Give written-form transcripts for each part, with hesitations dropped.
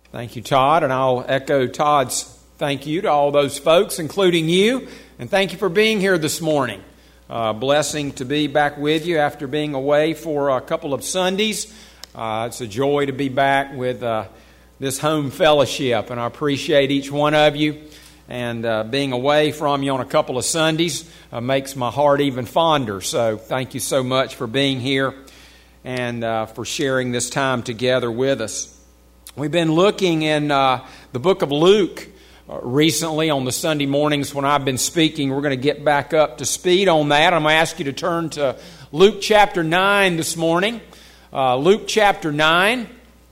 Thank you, Todd, and I'll echo Todd's thank you to all those folks, including you, and thank you for being here this morning. Blessing to be back with you after being away for a couple of Sundays. It's a joy to be back with this home fellowship, and I appreciate each one of you. And being away from you on a couple of Sundays makes my heart even fonder. So thank you so much for being here and for sharing this time together with us. We've been looking in the book of Luke recently on the Sunday mornings when I've been speaking. We're going to get back up to speed on that. I'm going to ask you to turn to Luke chapter 9 this morning. Luke chapter 9.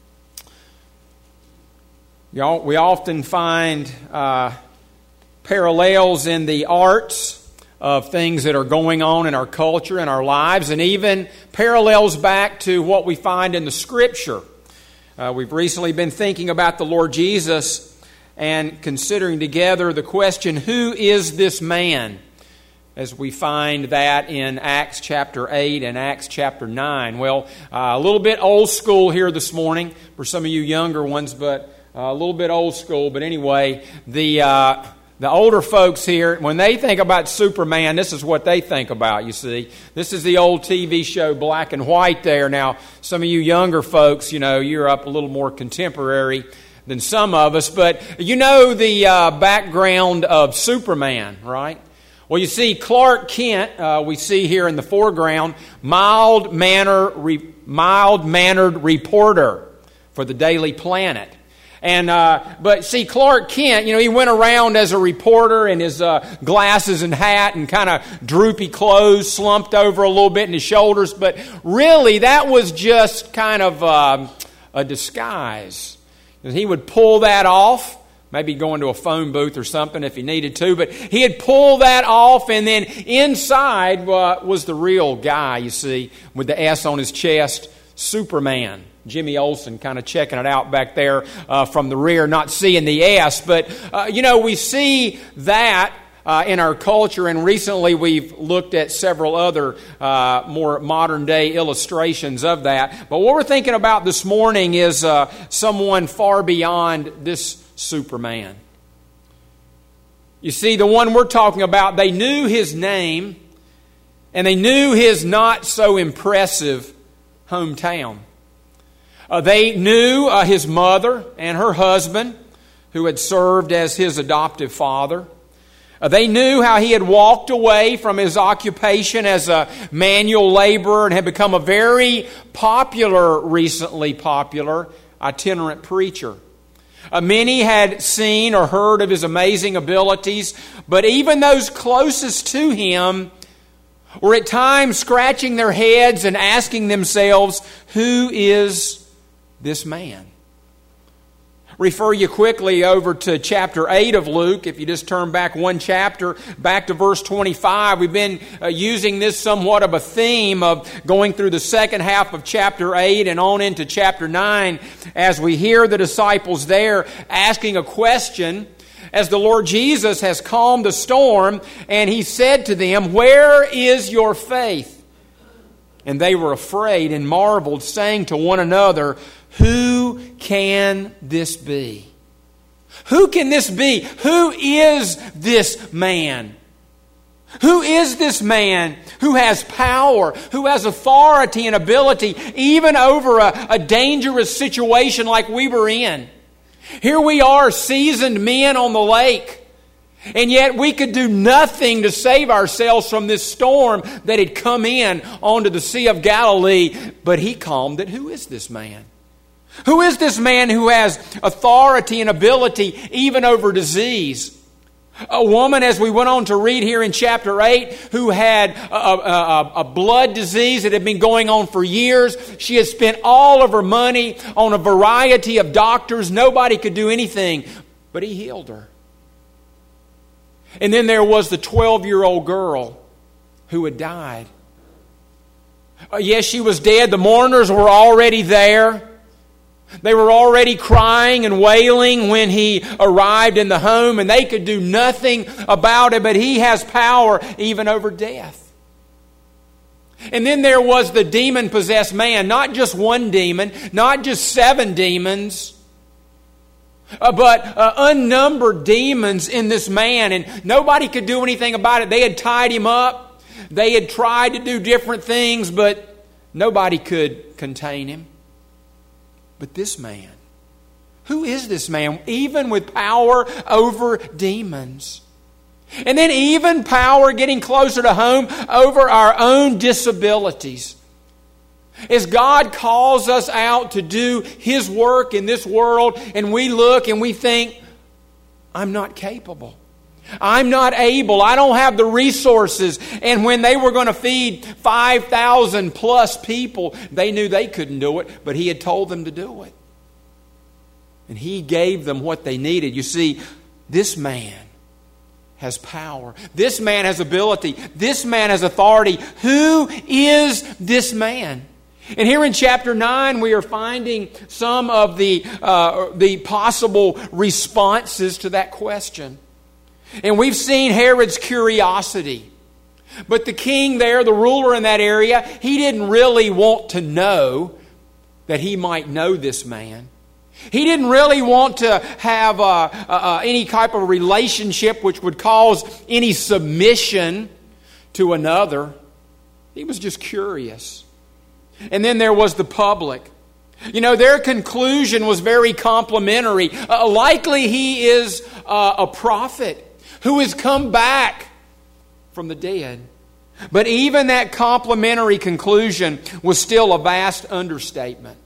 We often find parallels in the arts of things that are going on in our culture and our lives, and even parallels back to what we find in the Scripture. We've recently been thinking about the Lord Jesus and considering together the question, who is this man? As we find that in Acts chapter 8 and Acts chapter 9. Well, a little bit old school here this morning for some of you younger ones, but a little bit old school. But anyway, the older folks here, when they think about Superman, this is what they think about, you see. This is the old TV show Black and White there. Now, some of you younger folks, you're up a little more contemporary than some of us, but you know the background of Superman, right? Well, you see, Clark Kent, we see here in the foreground, mild-mannered reporter for the Daily Planet. But see, Clark Kent, he went around as a reporter in his glasses and hat and kind of droopy clothes, slumped over a little bit in his shoulders. But really, that was just kind of a disguise. He would pull that off, maybe go into a phone booth or something if he needed to. But he'd pull that off, and then inside was the real guy, you see, with the S on his chest, Superman. Jimmy Olsen kind of checking it out back there from the rear, not seeing the S. But, we see that in our culture, and recently we've looked at several other more modern-day illustrations of that. But what we're thinking about this morning is someone far beyond this Superman. You see, the one we're talking about, they knew his name, and they knew his not-so-impressive hometown. They knew his mother and her husband, who had served as his adoptive father. They knew how he had walked away from his occupation as a manual laborer and had become a very recently popular itinerant preacher. Many had seen or heard of his amazing abilities, but even those closest to him were at times scratching their heads and asking themselves, who is this man? Refer you quickly over to chapter 8 of Luke. If you just turn back one chapter, back to verse 25. We've been using this somewhat of a theme of going through the second half of chapter 8 and on into chapter 9 as we hear the disciples there asking a question as the Lord Jesus has calmed the storm, and He said to them, "Where is your faith?" And they were afraid and marveled, saying to one another, "Who can this be?" Who can this be? Who is this man? Who is this man who has power, who has authority and ability, even over a dangerous situation like we were in? Here we are, seasoned men on the lake, and yet we could do nothing to save ourselves from this storm that had come in onto the Sea of Galilee, but He calmed it. Who is this man? Who is this man who has authority and ability even over disease? A woman, as we went on to read here in chapter 8, who had a blood disease that had been going on for years. She had spent all of her money on a variety of doctors. Nobody could do anything, but He healed her. And then there was the 12-year-old girl who had died. Yes, she was dead. The mourners were already there. They were already crying and wailing when He arrived in the home, and they could do nothing about it, but He has power even over death. And then there was the demon-possessed man, not just one demon, not just 7 demons, but unnumbered demons in this man, and nobody could do anything about it. They had tied him up. They had tried to do different things, but nobody could contain him. But this man, who is this man? Even with power over demons. And then even power, getting closer to home, over our own disabilities. As God calls us out to do His work in this world, and we look and we think, I'm not capable. I'm not able. I don't have the resources. And when they were going to feed 5,000 plus people, they knew they couldn't do it, but He had told them to do it. And He gave them what they needed. You see, this man has power. This man has ability. This man has authority. Who is this man? And here in chapter 9, we are finding some of the possible responses to that question. And we've seen Herod's curiosity. But the king there, the ruler in that area, he didn't really want to know that he might know this man. He didn't really want to have any type of relationship which would cause any submission to another. He was just curious. And then there was the public. You know, their conclusion was very complimentary. Likely he is a prophet who has come back from the dead. But even that complimentary conclusion was still a vast understatement.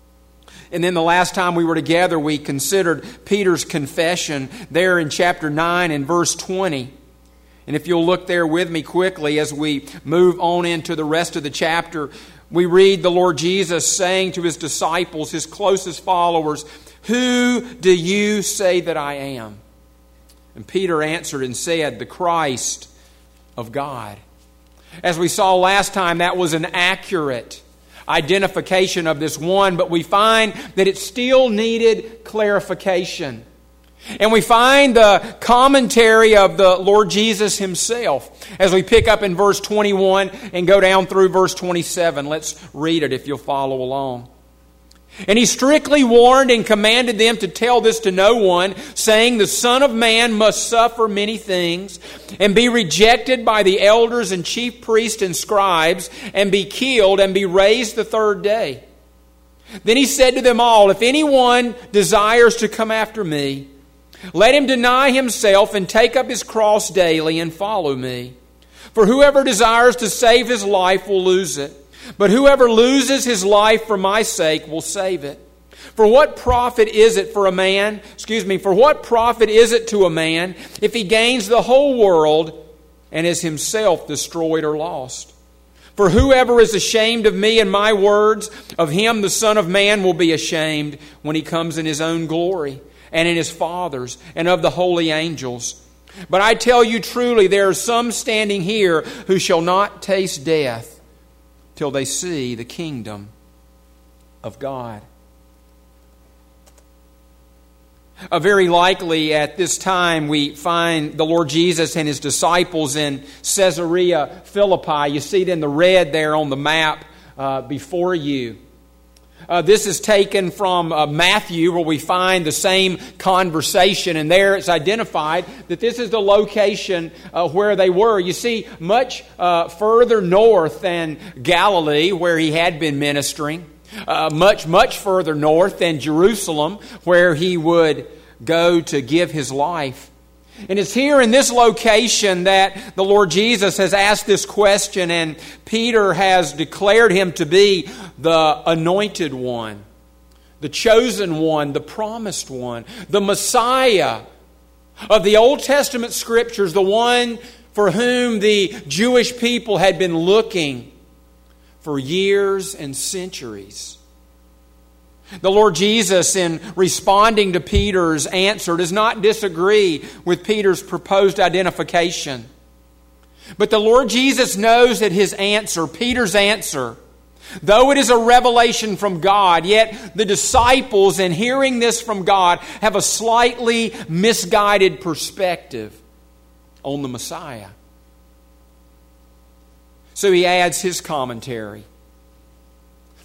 And then the last time we were together, we considered Peter's confession there in chapter 9 and verse 20. And if you'll look there with me quickly as we move on into the rest of the chapter, we read the Lord Jesus saying to His disciples, His closest followers, "Who do you say that I am?" And Peter answered and said, "The Christ of God." As we saw last time, that was an accurate identification of this one, but we find that it still needed clarification. And we find the commentary of the Lord Jesus Himself as we pick up in verse 21 and go down through verse 27. Let's read it if you'll follow along. "And He strictly warned and commanded them to tell this to no one, saying, The Son of Man must suffer many things, and be rejected by the elders and chief priests and scribes, and be killed, and be raised the third day. Then He said to them all, If anyone desires to come after me, let him deny himself and take up his cross daily and follow me. For whoever desires to save his life will lose it. But whoever loses his life for my sake will save it. For what profit is it to a man if he gains the whole world and is himself destroyed or lost? For whoever is ashamed of me and my words, of him the Son of Man will be ashamed when He comes in His own glory and in His Father's and of the holy angels. But I tell you truly, there are some standing here who shall not taste death till they see the kingdom of God." Very likely at this time we find the Lord Jesus and His disciples in Caesarea Philippi. You see it in the red there on the map before you. This is taken from Matthew, where we find the same conversation, and there it's identified that this is the location where they were. You see, much further north than Galilee, where He had been ministering, much further north than Jerusalem, where He would go to give His life. And it's here in this location that the Lord Jesus has asked this question, and Peter has declared Him to be the anointed one, the chosen one, the promised one, the Messiah of the Old Testament Scriptures, the one for whom the Jewish people had been looking for years and centuries. The Lord Jesus, in responding to Peter's answer, does not disagree with Peter's proposed identification. But the Lord Jesus knows that his answer, Peter's answer, though it is a revelation from God, yet the disciples, in hearing this from God, have a slightly misguided perspective on the Messiah. So he adds his commentary.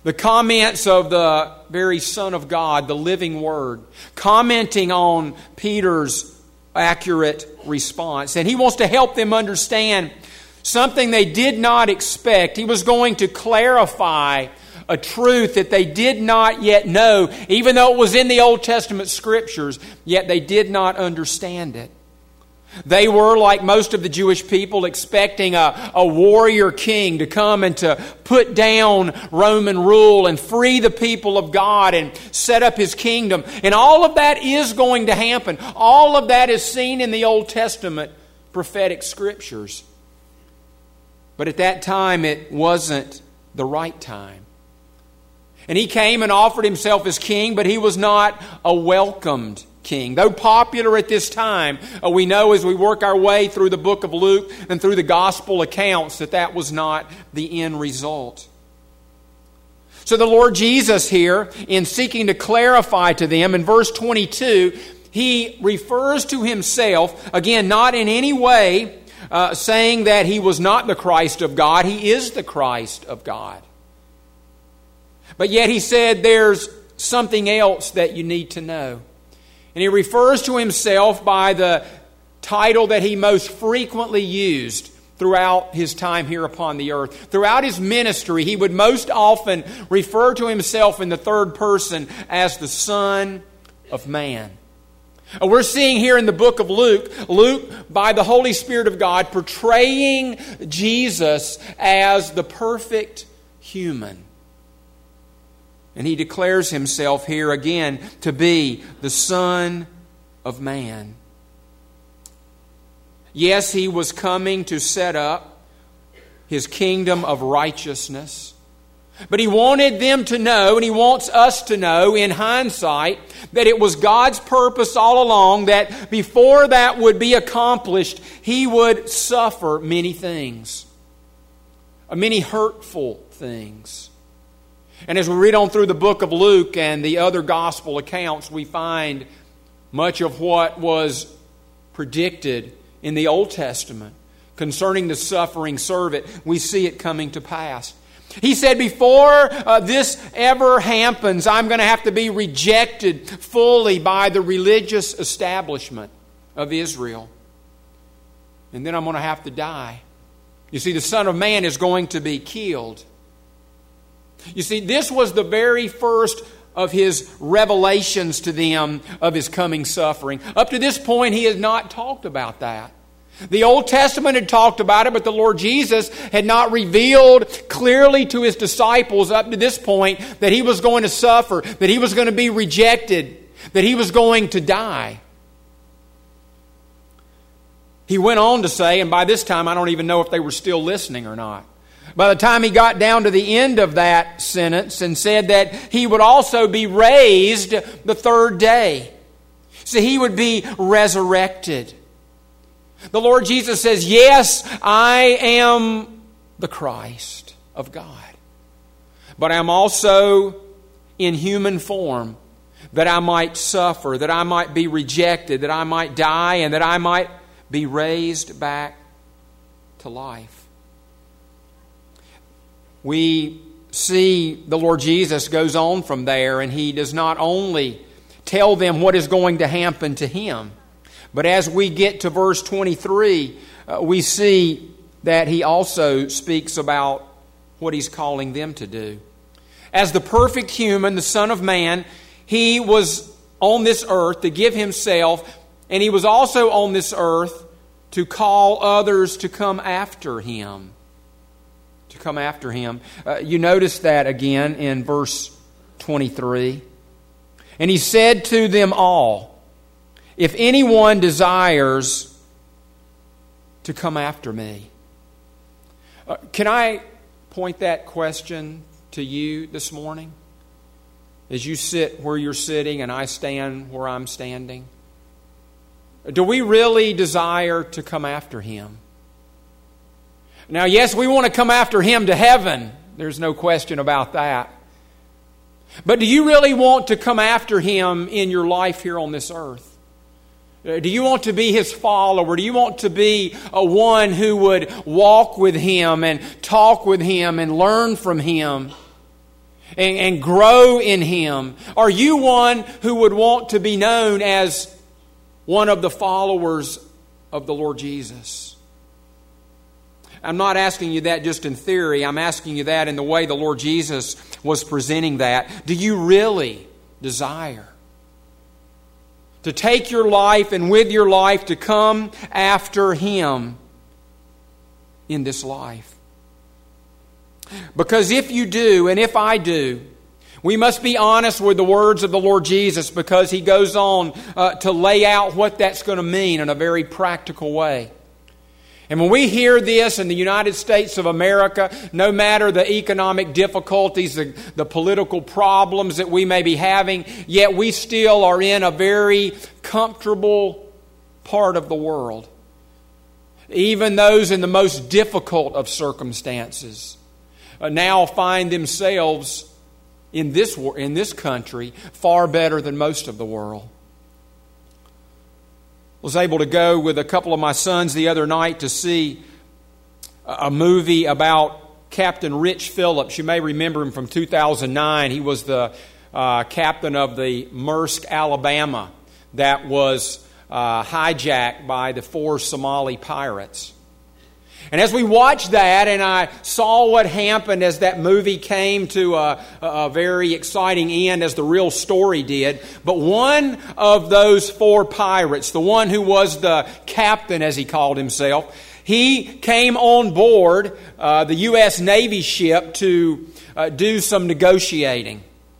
The comments of the very Son of God, the living Word, commenting on Peter's accurate response. And he wants to help them understand something they did not expect. He was going to clarify a truth that they did not yet know, even though it was in the Old Testament Scriptures, yet they did not understand it. They were, like most of the Jewish people, expecting a warrior king to come and to put down Roman rule and free the people of God and set up His kingdom. And all of that is going to happen. All of that is seen in the Old Testament prophetic Scriptures. But at that time, it wasn't the right time. And He came and offered Himself as king, but He was not a welcomed king. Though popular at this time, we know as we work our way through the book of Luke and through the gospel accounts that was not the end result. So the Lord Jesus here, in seeking to clarify to them, in verse 22, He refers to Himself, again, not in any way saying that He was not the Christ of God. He is the Christ of God. But yet He said there's something else that you need to know. And He refers to Himself by the title that He most frequently used throughout His time here upon the earth. Throughout His ministry, He would most often refer to Himself in the third person as the Son of Man. We're seeing here in the book of Luke, by the Holy Spirit of God, portraying Jesus as the perfect human. And He declares Himself here again to be the Son of Man. Yes, He was coming to set up His kingdom of righteousness. But He wanted them to know, and He wants us to know in hindsight, that it was God's purpose all along that before that would be accomplished, He would suffer many things. Many hurtful things. And as we read on through the book of Luke and the other gospel accounts, we find much of what was predicted in the Old Testament concerning the suffering servant. We see it coming to pass. He said, before this ever happens, I'm going to have to be rejected fully by the religious establishment of Israel. And then I'm going to have to die. You see, the Son of Man is going to be killed. You see, this was the very first of His revelations to them of His coming suffering. Up to this point, He had not talked about that. The Old Testament had talked about it, but the Lord Jesus had not revealed clearly to His disciples up to this point that He was going to suffer, that He was going to be rejected, that He was going to die. He went on to say, and by this time I don't even know if they were still listening or not. By the time He got down to the end of that sentence and said that He would also be raised the third day. So He would be resurrected. The Lord Jesus says, yes, I am the Christ of God. But I am also in human form that I might suffer, that I might be rejected, that I might die, and that I might be raised back to life. We see the Lord Jesus goes on from there, and He does not only tell them what is going to happen to Him, but as we get to verse 23, we see that He also speaks about what He's calling them to do. As the perfect human, the Son of Man, He was on this earth to give Himself, and He was also on this earth to call others to come after Him. To come after Him. You notice that again in verse 23. And He said to them all, if anyone desires to come after me. Can I point that question to you this morning? As you sit where you're sitting and I stand where I'm standing. Do we really desire to come after Him? Now, yes, we want to come after Him to heaven. There's no question about that. But do you really want to come after Him in your life here on this earth? Do you want to be His follower? Do you want to be one who would walk with Him and talk with Him and learn from Him? and grow in Him? Are you one who would want to be known as one of the followers of the Lord Jesus? I'm not asking you that just in theory. I'm asking you that in the way the Lord Jesus was presenting that. Do you really desire to take your life and with your life to come after Him in this life? Because if you do, and if I do, we must be honest with the words of the Lord Jesus, because He goes on to lay out what that's going to mean in a very practical way. And when we hear this in the United States of America, no matter the economic difficulties, the political problems that we may be having, yet we still are in a very comfortable part of the world. Even those in the most difficult of circumstances now find themselves in this country far better than most of the world. I was able to go with a couple of my sons the other night to see a movie about Captain Rich Phillips. You may remember him from 2009. He was the captain of the Maersk, Alabama, that was hijacked by the 4 Somali pirates. And as we watched that, and I saw what happened as that movie came to a very exciting end, as the real story did, but one of those 4 pirates, the one who was the captain, as he called himself, he came on board the U.S. Navy ship to do some negotiating.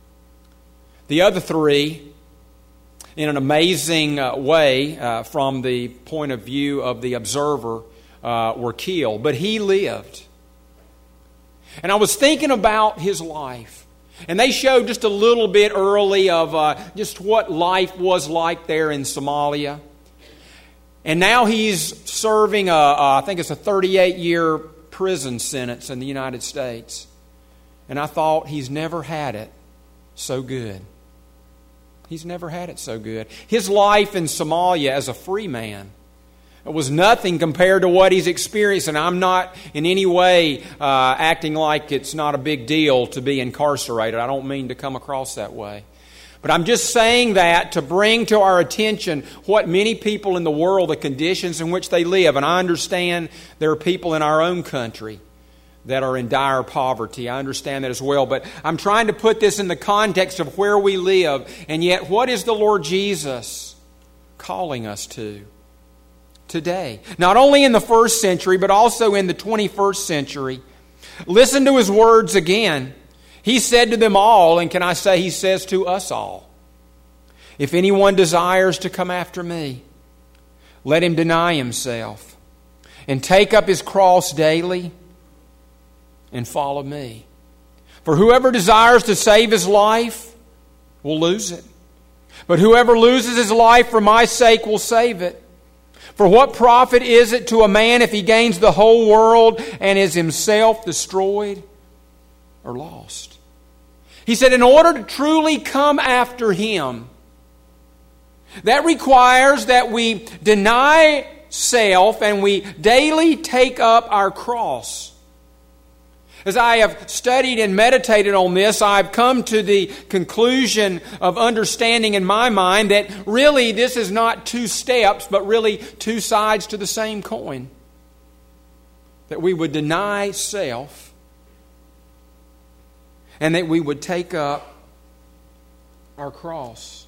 The other 3, in an amazing way, from the point of view of the observer, were killed, but he lived. And I was thinking about his life, and they showed just a little bit early of just what life was like there in Somalia. And now he's serving I think it's a 38-year prison sentence in the United States. And I thought, he's never had it so good. He's never had it so good. His life in Somalia as a free man, it was nothing compared to what he's experienced, and I'm not in any way acting like it's not a big deal to be incarcerated. I don't mean to come across that way. But I'm just saying that to bring to our attention what many people in the world, the conditions in which they live. And I understand there are people in our own country that are in dire poverty. I understand that as well. But I'm trying to put this in the context of where we live. And yet, what is the Lord Jesus calling us to today? Not only in the first century, but also in the 21st century. Listen to His words again. He said to them all, and can I say He says to us all, if anyone desires to come after me, let him deny himself and take up his cross daily and follow me. For whoever desires to save his life will lose it. But whoever loses his life for my sake will save it. For what profit is it to a man if he gains the whole world and is himself destroyed or lost? He said, in order to truly come after Him, that requires that we deny self and we daily take up our cross. As I have studied and meditated on this, I've come to the conclusion of understanding in my mind that really this is not 2 steps, but really 2 sides to the same coin. That we would deny self and that we would take up our cross.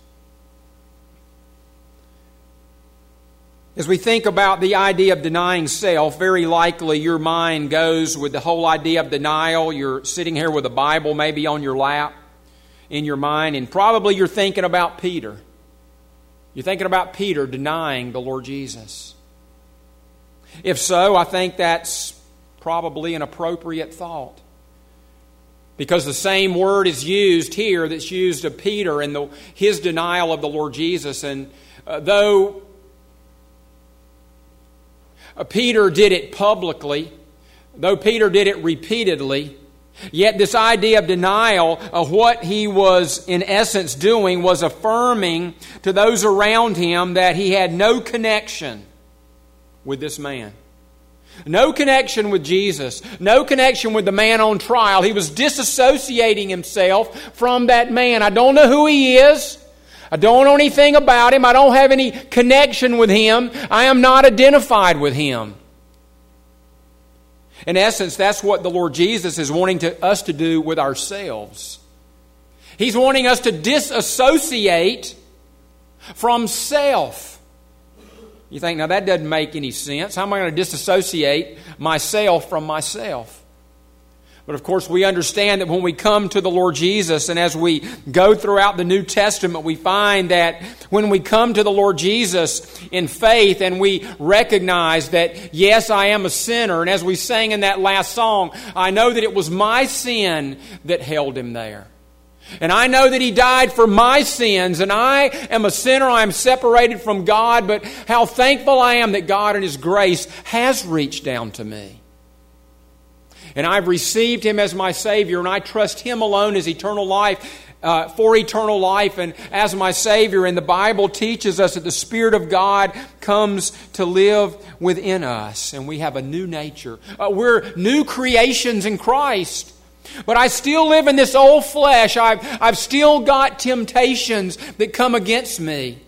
As we think about the idea of denying self, very likely your mind goes with the whole idea of denial. You're sitting here with a Bible maybe on your lap in your mind, and probably you're thinking about Peter. You're thinking about Peter denying the Lord Jesus. If so, I think that's probably an appropriate thought. Because the same word is used here that's used of Peter and his denial of the Lord Jesus. And though Peter did it publicly, though Peter did it repeatedly, yet this idea of denial of what he was in essence doing was affirming to those around him that he had no connection with this man. No connection with Jesus. No connection with the man on trial. He was disassociating himself from that man. I don't know who he is. I don't know anything about him. I don't have any connection with him. I am not identified with him. In essence, that's what the Lord Jesus is wanting us to do with ourselves. He's wanting us to disassociate from self. You think, now that doesn't make any sense. How am I going to disassociate myself from myself? But of course, we understand that when we come to the Lord Jesus, and as we go throughout the New Testament, we find that when we come to the Lord Jesus in faith and we recognize that, yes, I am a sinner, and as we sang in that last song, I know that it was my sin that held him there. And I know that he died for my sins, and I am a sinner. I am separated from God, but how thankful I am that God in His grace has reached down to me. And I've received Him as my Savior, and I trust Him alone as eternal life, for eternal life, and as my Savior. And the Bible teaches us that the Spirit of God comes to live within us, and we have a new nature. We're new creations in Christ. But I still live in this old flesh. I've still got temptations that come against me.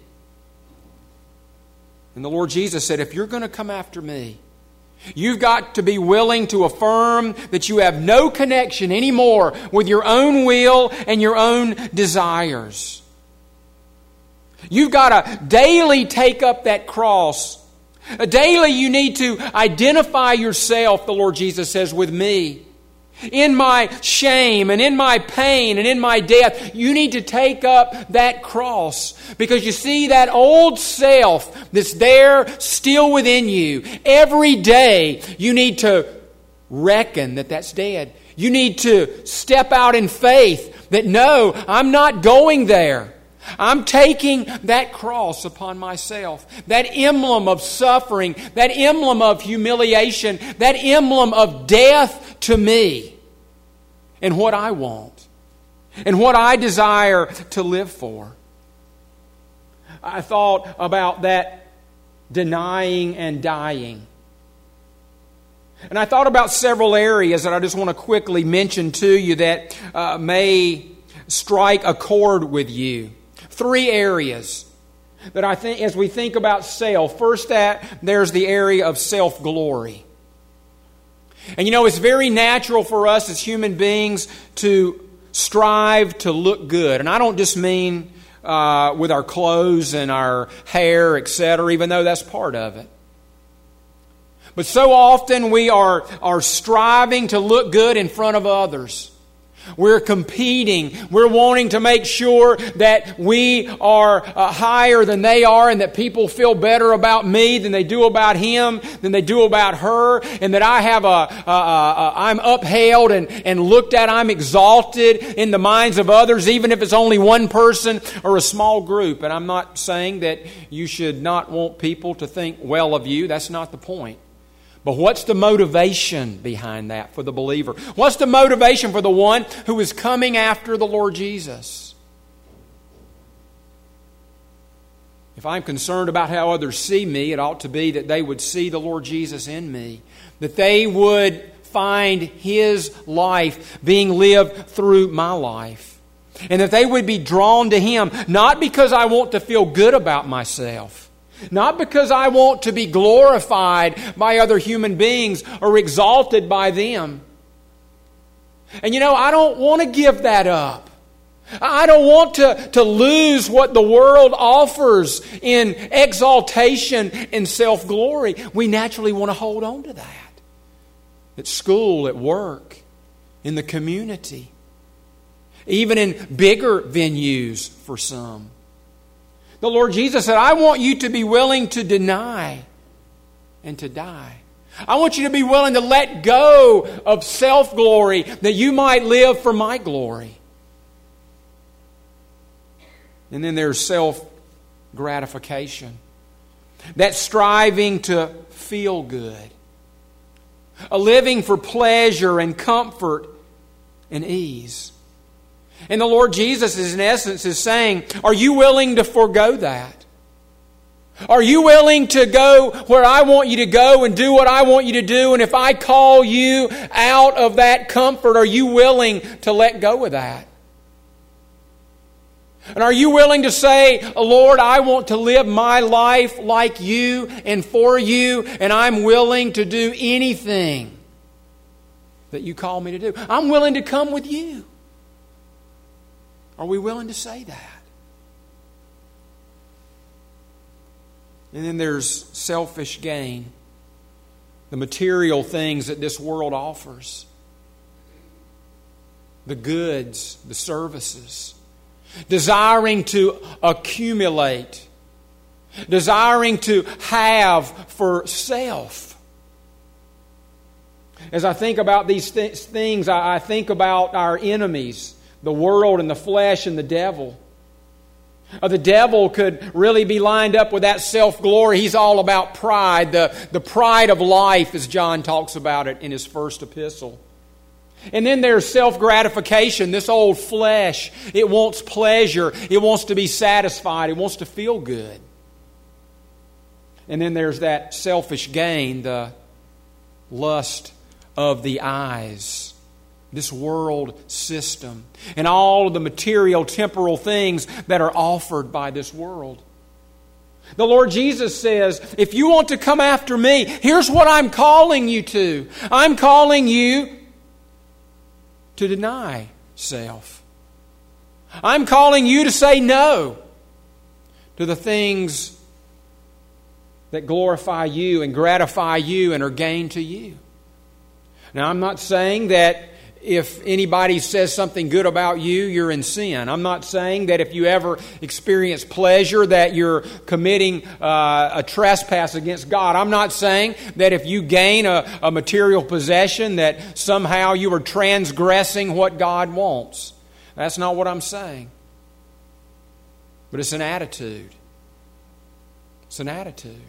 And the Lord Jesus said, if you're going to come after me, you've got to be willing to affirm that you have no connection anymore with your own will and your own desires. You've got to daily take up that cross. Daily you need to identify yourself, the Lord Jesus says, with me. In my shame and in my pain and in my death, you need to take up that cross. Because you see, that old self that's there still within you, every day you need to reckon that that's dead. You need to step out in faith that no, I'm not going there. I'm taking that cross upon myself, that emblem of suffering, that emblem of humiliation, that emblem of death to me and what I want and what I desire to live for. I thought about that denying and dying. And I thought about several areas that I just want to quickly mention to you that may strike a chord with you. 3 areas that I think, as we think about self, first there's the area of self-glory. And you know, it's very natural for us as human beings to strive to look good. And I don't just mean with our clothes and our hair, etc., even though that's part of it. But so often we are striving to look good in front of others. We're competing. We're wanting to make sure that we are higher than they are, and that people feel better about me than they do about him, than they do about her, and that I have I'm upheld and looked at. I'm exalted in the minds of others, even if it's only one person or a small group. And I'm not saying that you should not want people to think well of you. That's not the point. But what's the motivation behind that for the believer? What's the motivation for the one who is coming after the Lord Jesus? If I'm concerned about how others see me, it ought to be that they would see the Lord Jesus in me. That they would find His life being lived through my life. And that they would be drawn to Him, not because I want to feel good about myself. Not because I want to be glorified by other human beings or exalted by them. And you know, I don't want to give that up. I don't want to lose what the world offers in exaltation and self-glory. We naturally want to hold on to that. At school, at work, in the community. Even in bigger venues for some. The Lord Jesus said, I want you to be willing to deny and to die. I want you to be willing to let go of self-glory that you might live for my glory. And then there's self-gratification. That striving to feel good. A living for pleasure and comfort and ease. And the Lord Jesus, in essence, is saying, are you willing to forego that? Are you willing to go where I want you to go and do what I want you to do? And if I call you out of that comfort, are you willing to let go of that? And are you willing to say, Lord, I want to live my life like you and for you, and I'm willing to do anything that you call me to do. I'm willing to come with you. Are we willing to say that? And then there's selfish gain, the material things that this world offers, the goods, the services, desiring to accumulate, desiring to have for self. As I think about these things, I think about our enemies, the world and the flesh and the devil. The devil could really be lined up with that self-glory. He's all about pride, the pride of life, as John talks about it in his first epistle. And then there's self-gratification, this old flesh. It wants pleasure. It wants to be satisfied. It wants to feel good. And then there's that selfish gain, the lust of the eyes. This world system and all of the material, temporal things that are offered by this world. The Lord Jesus says, if you want to come after me, here's what I'm calling you to. I'm calling you to deny self. I'm calling you to say no to the things that glorify you and gratify you and are gain to you. Now, I'm not saying that if anybody says something good about you, you're in sin. I'm not saying that if you ever experience pleasure that you're committing a trespass against God. I'm not saying that if you gain a material possession that somehow you are transgressing what God wants. That's not what I'm saying. But it's an attitude. It's an attitude.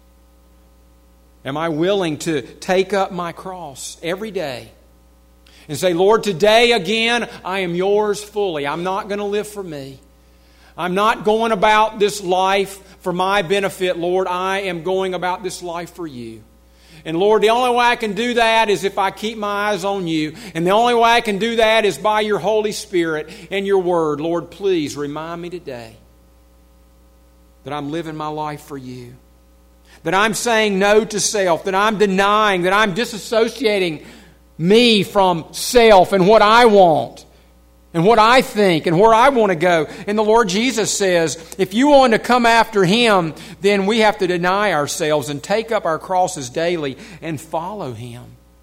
Am I willing to take up my cross every day and say, Lord, today again, I am yours fully. I'm not going to live for me. I'm not going about this life for my benefit, Lord. I am going about this life for you. And Lord, the only way I can do that is if I keep my eyes on you. And the only way I can do that is by your Holy Spirit and your word. Lord, please remind me today that I'm living my life for you. That I'm saying no to self. That I'm denying, that I'm disassociating me from self and what I want and what I think and where I want to go. And the Lord Jesus says, if you want to come after Him, then we have to deny ourselves and take up our crosses daily and follow Him.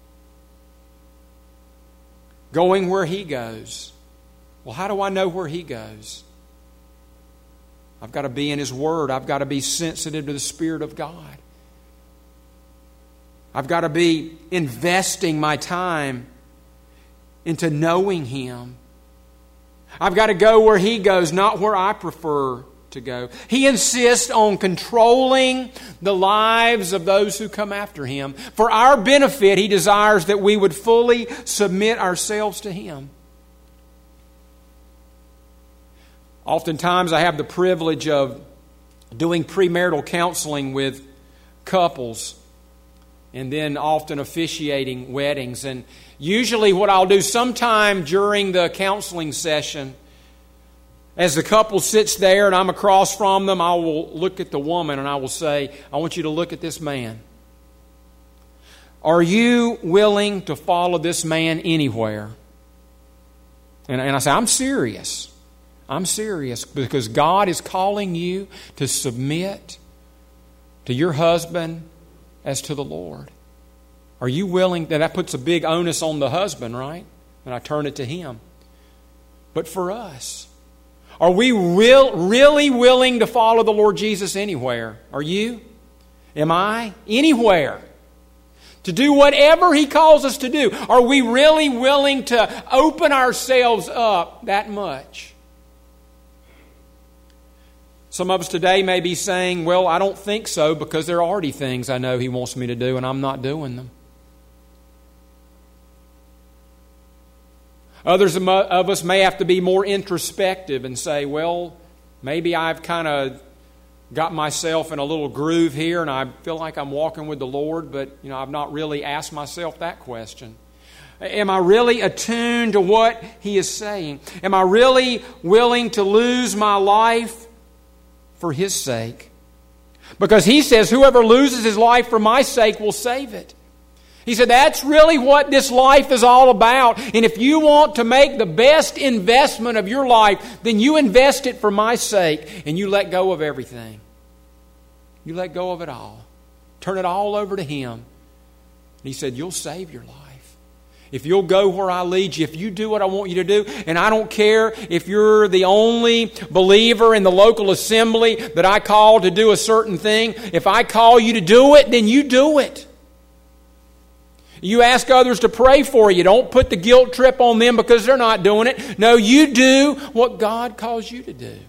Going where He goes. Well, how do I know where He goes? I've got to be in His Word. I've got to be sensitive to the Spirit of God. I've got to be investing my time into knowing Him. I've got to go where He goes, not where I prefer to go. He insists on controlling the lives of those who come after Him. For our benefit, He desires that we would fully submit ourselves to Him. Oftentimes I have the privilege of doing premarital counseling with couples and then often officiating weddings. And usually what I'll do sometime during the counseling session, as the couple sits there and I'm across from them, I will look at the woman and I will say, I want you to look at this man. Are you willing to follow this man anywhere? And I say, I'm serious. I'm serious because God is calling you to submit to your husband as to the Lord. Are you willing? That puts a big onus on the husband, right? And I turn it to him. But for us, are we really willing to follow the Lord Jesus anywhere? Are you? Am I? Anywhere. To do whatever He calls us to do. Are we really willing to open ourselves up that much? Some of us today may be saying, well, I don't think so because there are already things I know He wants me to do and I'm not doing them. Others of us may have to be more introspective and say, well, maybe I've kind of got myself in a little groove here and I feel like I'm walking with the Lord, but I've not really asked myself that question. Am I really attuned to what He is saying? Am I really willing to lose my life for His sake? Because He says, whoever loses his life for my sake will save it. He said, that's really what this life is all about. And if you want to make the best investment of your life, then you invest it for my sake and you let go of everything. You let go of it all. Turn it all over to Him. And He said, you'll save your life. If you'll go where I lead you, if you do what I want you to do, and I don't care if you're the only believer in the local assembly that I call to do a certain thing, if I call you to do it, then you do it. You ask others to pray for you. Don't put the guilt trip on them because they're not doing it. No, you do what God calls you to do.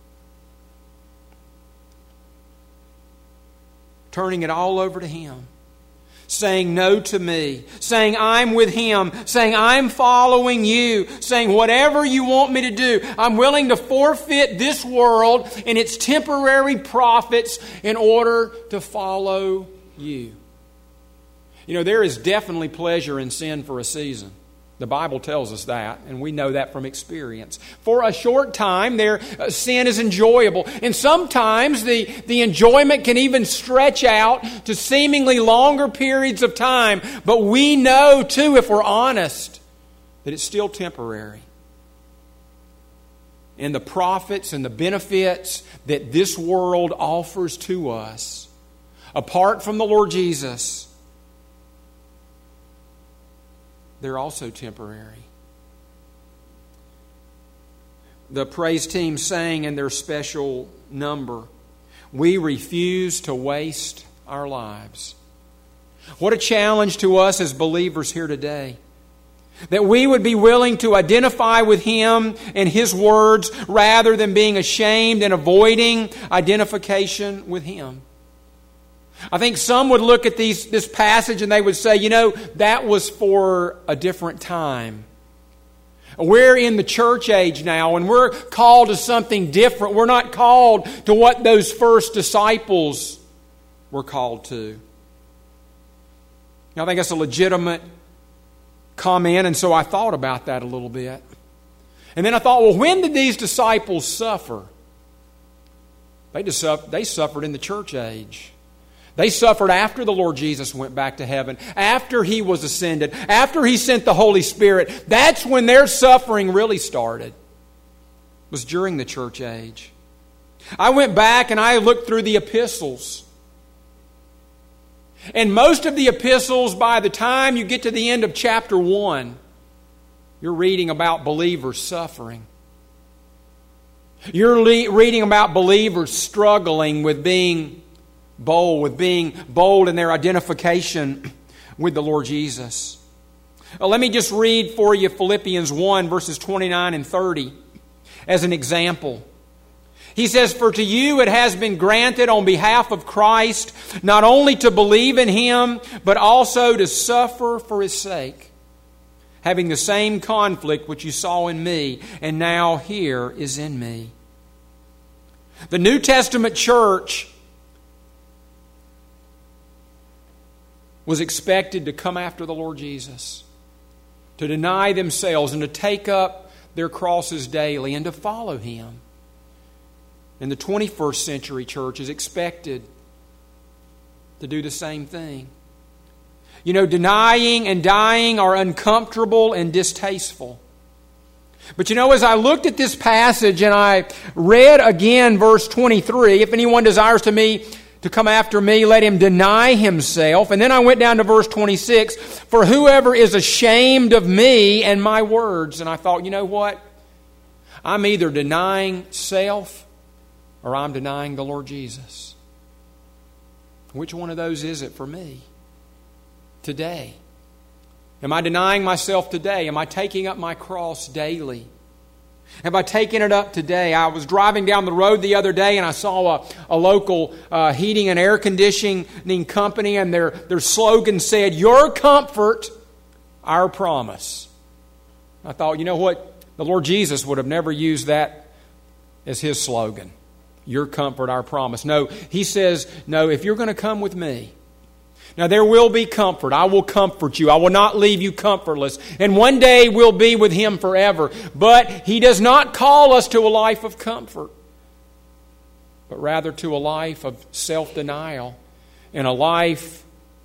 Turning it all over to Him. Saying no to me, saying I'm with Him, saying I'm following you, saying whatever you want me to do, I'm willing to forfeit this world and its temporary profits in order to follow you. There is definitely pleasure in sin for a season. The Bible tells us that, and we know that from experience. For a short time, sin is enjoyable. And sometimes the enjoyment can even stretch out to seemingly longer periods of time. But we know, too, if we're honest, that it's still temporary. And the profits and the benefits that this world offers to us, apart from the Lord Jesus, they're also temporary. The praise team sang in their special number, "We refuse to waste our lives." What a challenge to us as believers here today. That we would be willing to identify with Him and His words rather than being ashamed and avoiding identification with Him. I think some would look at this passage and they would say, that was for a different time. We're in the church age now and we're called to something different. We're not called to what those first disciples were called to. I think that's a legitimate comment, and so I thought about that a little bit. And then I thought, well, when did these disciples suffer? They suffered in the church age. They suffered after the Lord Jesus went back to heaven, after He was ascended, after He sent the Holy Spirit. That's when their suffering really started. It was during the church age. I went back and I looked through the epistles. And most of the epistles, by the time you get to the end of chapter 1, you're reading about believers suffering. You're reading about believers struggling with being bold in their identification with the Lord Jesus. Let me just read for you Philippians 1, verses 29 and 30 as an example. He says, "For to you it has been granted on behalf of Christ not only to believe in Him, but also to suffer for His sake, having the same conflict which you saw in me, and now here is in me." The New Testament church was expected to come after the Lord Jesus, to deny themselves and to take up their crosses daily and to follow Him. And the 21st century church is expected to do the same thing. Denying and dying are uncomfortable and distasteful. But as I looked at this passage and I read again verse 23, "If anyone desires to come after me, let him deny himself." And then I went down to verse 26, "For whoever is ashamed of me and my words." And I thought, you know what? I'm either denying self or I'm denying the Lord Jesus. Which one of those is it for me today? Am I denying myself today? Am I taking up my cross daily? Have I taken it up today? I was driving down the road the other day and I saw a local heating and air conditioning company, and their slogan said, "Your comfort, our promise." I thought, you know what? The Lord Jesus would have never used that as His slogan. your comfort, our promise. No, He says, no, if you're going to come with me, now there will be comfort. I will comfort you. I will not leave you comfortless. And one day we'll be with Him forever. But He does not call us to a life of comfort, but rather to a life of self-denial and a life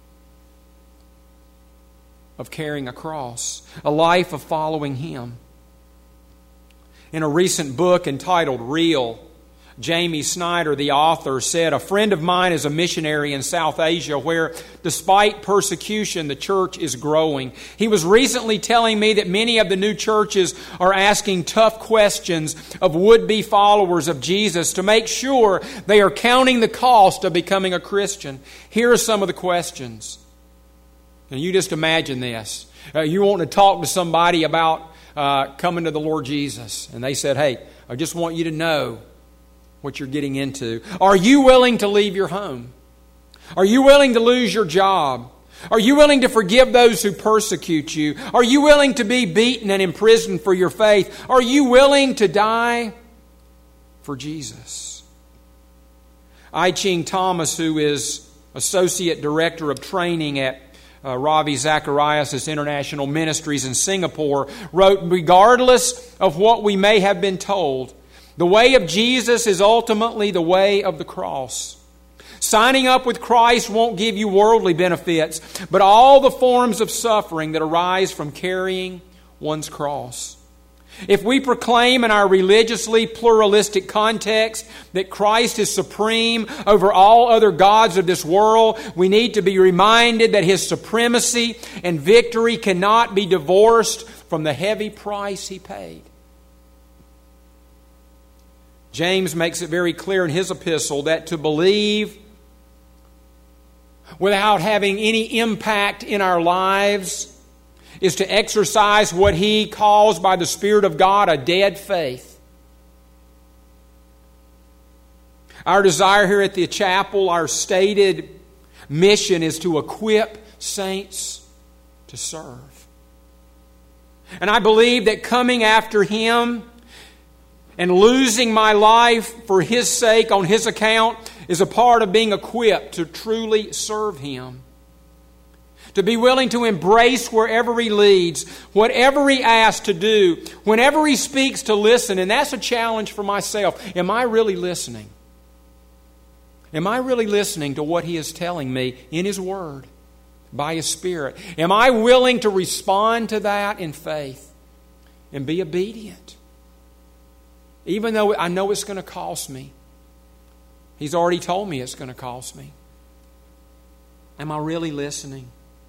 of carrying a cross, a life of following Him. In a recent book entitled Real, Jamie Snyder, the author, said, "A friend of mine is a missionary in South Asia where, despite persecution, the church is growing. He was recently telling me that many of the new churches are asking tough questions of would-be followers of Jesus to make sure they are counting the cost of becoming a Christian. Here are some of the questions." And you just imagine this. You want to talk to somebody about coming to the Lord Jesus. And they said, "Hey, I just want you to know what you're getting into. Are you willing to leave your home? Are you willing to lose your job? Are you willing to forgive those who persecute you? Are you willing to be beaten and imprisoned for your faith? Are you willing to die for Jesus?" I Ching Thomas, who is Associate Director of Training at Ravi Zacharias' International Ministries in Singapore, wrote, "Regardless of what we may have been told, the way of Jesus is ultimately the way of the cross. Signing up with Christ won't give you worldly benefits, but all the forms of suffering that arise from carrying one's cross. If we proclaim in our religiously pluralistic context that Christ is supreme over all other gods of this world, we need to be reminded that His supremacy and victory cannot be divorced from the heavy price He paid." James makes it very clear in his epistle that to believe without having any impact in our lives is to exercise what he calls by the Spirit of God a dead faith. Our desire here at the chapel, our stated mission is to equip saints to serve. And I believe that coming after Him and losing my life for His sake on His account is a part of being equipped to truly serve Him. To be willing to embrace wherever He leads, whatever He asks to do, whenever He speaks to listen. And that's a challenge for myself. Am I really listening? Am I really listening to what He is telling me in His Word, by His Spirit? Am I willing to respond to that in faith and be obedient? Even though I know it's going to cost me. He's already told me it's going to cost me. Am I really listening?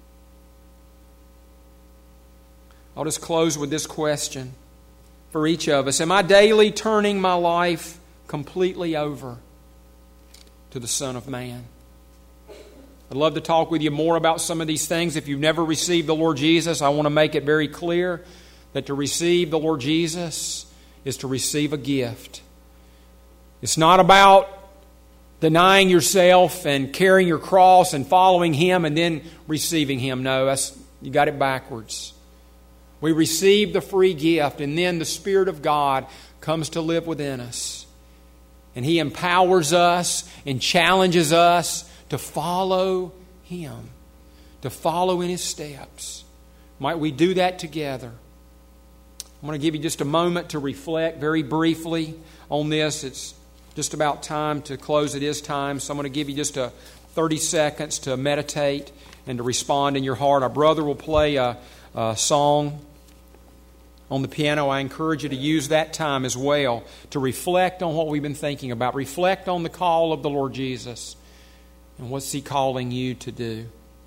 I'll just close with this question for each of us. Am I daily turning my life completely over to the Son of Man? I'd love to talk with you more about some of these things. If you've never received the Lord Jesus, I want to make it very clear that to receive the Lord Jesus is to receive a gift. It's not about denying yourself and carrying your cross and following Him and then receiving Him. No, you got it backwards. We receive the free gift, and then the Spirit of God comes to live within us. And He empowers us and challenges us to follow Him, to follow in His steps. Might we do that together? I'm going to give you just a moment to reflect very briefly on this. It's just about time to close. It is time. So I'm going to give you just 30 seconds to meditate and to respond in your heart. Our brother will play a song on the piano. I encourage you to use that time as well to reflect on what we've been thinking about. Reflect on the call of the Lord Jesus and what's He calling you to do.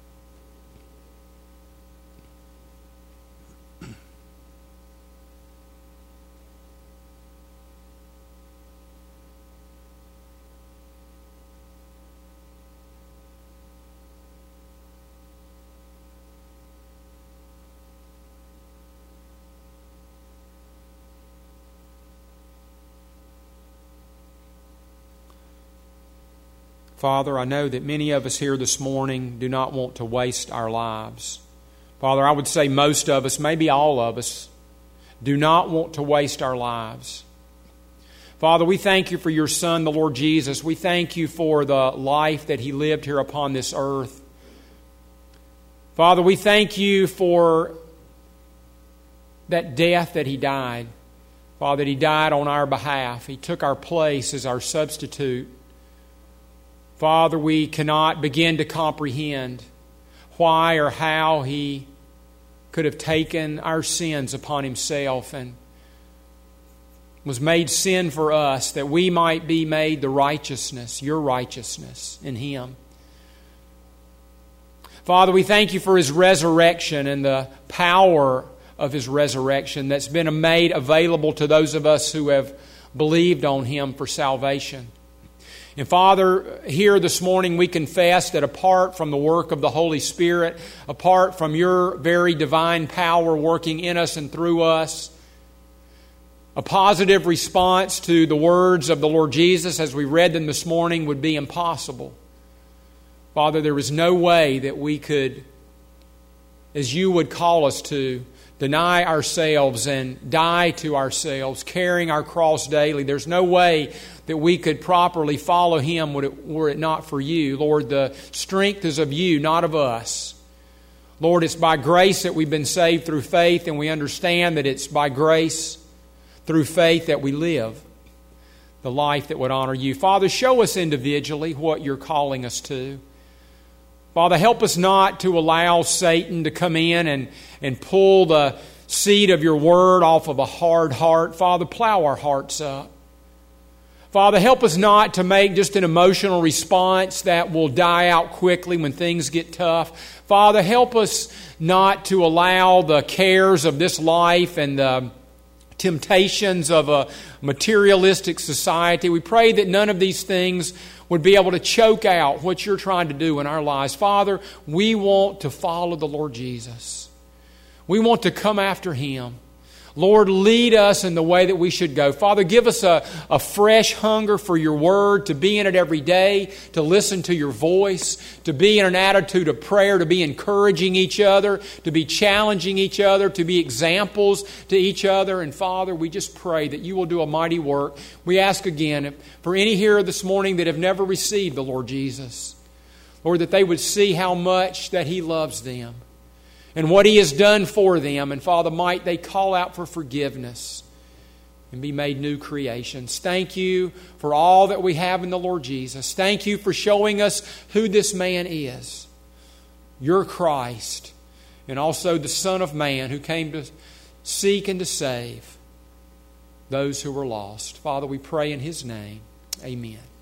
Father, I know that many of us here this morning do not want to waste our lives. Father, I would say most of us, maybe all of us, do not want to waste our lives. Father, we thank You for Your Son, the Lord Jesus. We thank You for the life that He lived here upon this earth. Father, we thank You for that death that He died. Father, that He died on our behalf. He took our place as our substitute. Father, we cannot begin to comprehend why or how He could have taken our sins upon Himself and was made sin for us that we might be made the righteousness, Your righteousness in Him. Father, we thank You for His resurrection and the power of His resurrection that's been made available to those of us who have believed on Him for salvation. And Father, here this morning we confess that apart from the work of the Holy Spirit, apart from Your very divine power working in us and through us, a positive response to the words of the Lord Jesus as we read them this morning would be impossible. Father, there is no way that we could, as You would call us to, deny ourselves and die to ourselves, carrying our cross daily. There's no way that we could properly follow Him were it not for You. Lord, the strength is of You, not of us. Lord, it's by grace that we've been saved through faith, and we understand that it's by grace through faith that we live the life that would honor You. Father, show us individually what You're calling us to. Father, help us not to allow Satan to come in and pull the seed of Your word off of a hard heart. Father, plow our hearts up. Father, help us not to make just an emotional response that will die out quickly when things get tough. Father, help us not to allow the cares of this life and the temptations of a materialistic society. We pray that none of these things would be able to choke out what You're trying to do in our lives. Father, we want to follow the Lord Jesus. We want to come after Him. Lord, lead us in the way that we should go. Father, give us a fresh hunger for Your word, to be in it every day, to listen to Your voice, to be in an attitude of prayer, to be encouraging each other, to be challenging each other, to be examples to each other. And Father, we just pray that You will do a mighty work. We ask again for any here this morning that have never received the Lord Jesus, Lord, that they would see how much that He loves them and what He has done for them. And Father, might they call out for forgiveness and be made new creations. Thank You for all that we have in the Lord Jesus. Thank You for showing us who this man is, Your Christ, and also the Son of Man who came to seek and to save those who were lost. Father, we pray in His name. Amen.